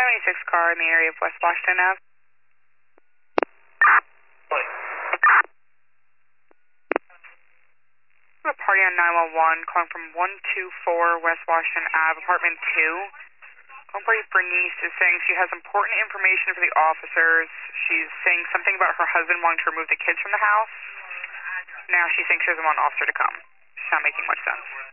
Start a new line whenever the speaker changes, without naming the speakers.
76 car in the area of West Washington Ave. A party on 911 calling from 124 West Washington Ave, apartment 2. Homeboy Bernice is saying she has important information for the officers. She's saying something about her husband wanting to remove the kids from the house. Now she's saying she doesn't want an officer to come. It's not making much sense.